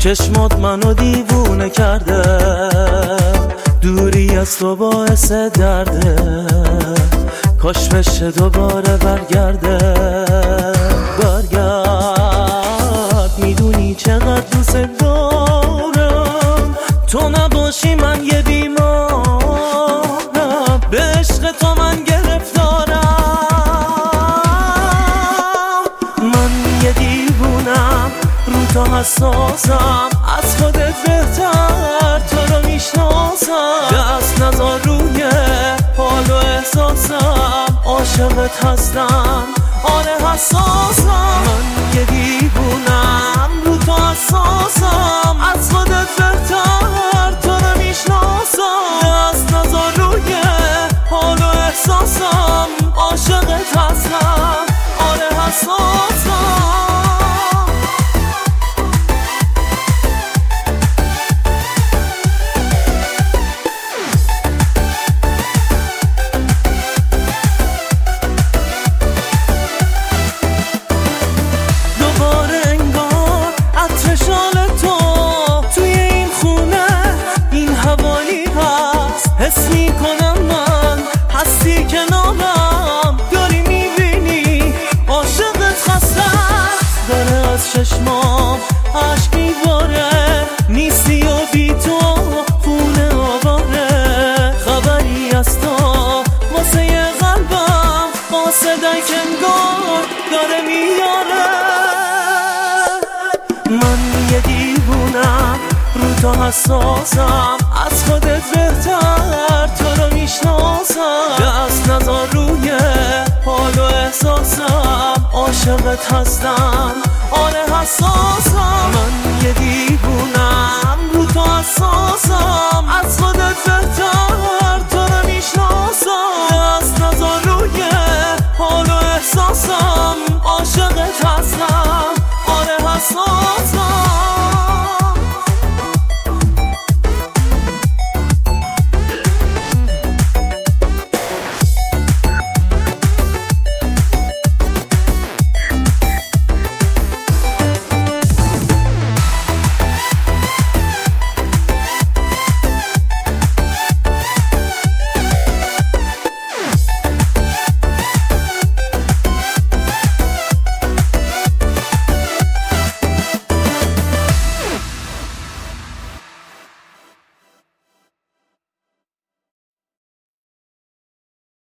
چشمات منو دیوونه کرده، دوری از تو باعث درده، کاش بشه دوباره برگرده. برگرد، میدونی چقدر دوست دارم، تو نباشی من یه بیمارم، به عشق تو من گرفتارم. من یه دیوونم، رو تو حساسم، از خودت بهتر تو رو میشناسم. دست نذار روی حال و احساسم، عاشقت هستم، آره حساسم. من یه دیوونم، رو تو حساسم، از خودت بهتر تو رو میشناسم. دست نذار روی حال و احساسم، عاشقت هستم، آره حساسم. حس میکنم من هستی کنارم، داری میبینی عاشقت خستم. داره از چشمام عشق میباره، نیستی و بی تو خونه آواره. خبری از تو واسه یه قلبم، واسه دکنگار داره میاره. من یه دیوونم، رو تو حساسم، از خودت بهتر تو رو میشناسم. دست نذار روی حال و احساسم، عاشقت هستم، آره حساسم. من یه دیوونم، رو تو حساسم، از خودت بهتر تو رو میشناسم. دست نذار روی حال و احساسم،